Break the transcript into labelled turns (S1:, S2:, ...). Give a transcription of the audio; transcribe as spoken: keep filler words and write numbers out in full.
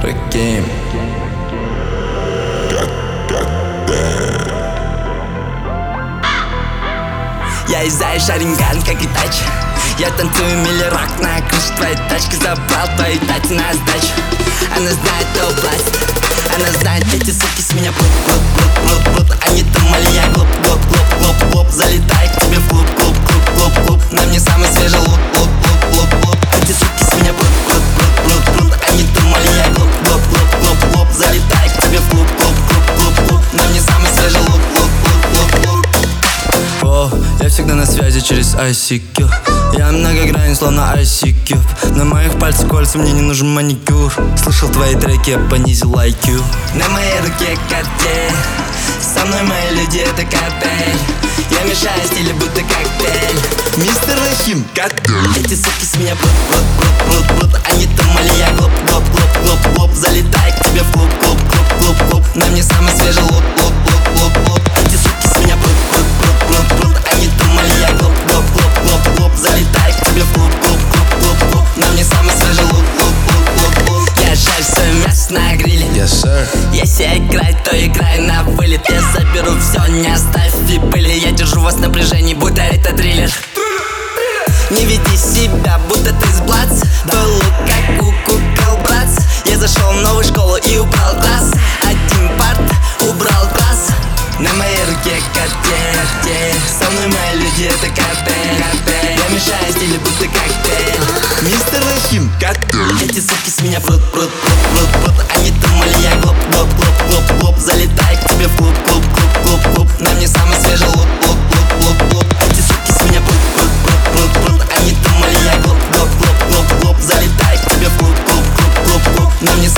S1: Раким. Я из Шаринган, как и тачи. Я танцую милли-рок на крыше твоей тачки. Забрал твои тати на сдачу. Она знает область, она знает, эти суки с меня прут, прут, прут, прут, прут. Они думали, я глуп, глуп, глуп, глуп, глуп. Залетай к тебе в клуб, клуб, клуб, клуб, клуб. На мне самый свежий лук, лук, лук, лук, лук. Эти суки с меня прут, прут, прут, прут, прут. Они думали, я глуп, глуп, глуп, глуп, глуп. Залетай к тебе в клуб, клуб, клуб, клуб, клуб. На мне самый свежий лук, лук, лук, лук, лук.
S2: Воу, я всегда на связи через ай си кью. Я многогранен, словно ай си кью. На моих пальцах кольца, мне не нужен маникюр. Слышал твои треки, я понизил ай кью.
S1: На моей руке картель, со мной мои люди, это картель. Я мешаю стили, будто коктейль. Мистер Рахим, коктейль. Эти суки с меня прут, прут, прут, прут, прут. Они думали, я глуп, глуп, глуп, глуп, глуп. Залетай к тебе в клуб, клуб, клуб, клуб, клуб. На мне самый свежий лук, лук, лук, лук, лук. Эти суки с меня прут, прут, прут, прут, прут. Они думали, я глуп, глуп, глуп, глуп, глуп. Залетай к тебе в клуб, клуб, клуб, клуб, клуб. На мне самый свежий лук, лук, лук, лук, лук. Я жарю свое мясо на гриле.
S2: Yes, sir.
S1: Если играть, то играй на вылет. Я заберу все, не оставь и пыли. Я держу вас в напряжении, будто это триллер. Не веди себя, будто ты с Блац. Твой лук как у кукол, братц. Я зашел в новую школу и убрал класс. Один парт, убрал класс. На моей руке картель, со мной мои люди, это картель. Я мешаю стили, будто коктейль. Мистер Рахим, коктейль. Эти суки с меня прут, прут, прут, прут, прут. Они думали, я глуп, глуп, глуп, глуп, глуп. Залетай к тебе в клуб, клуб, клуб, клуб, клуб. На мне самый свежий лук, лук, лук, лук, лук. Эти суки с меня прут, прут, прут, прут, прут. Они думали, я глуп, глуп, глуп, глуп, глуп. Залетай к тебе в клуб, клуб, клуб, клуб, клуб. На мне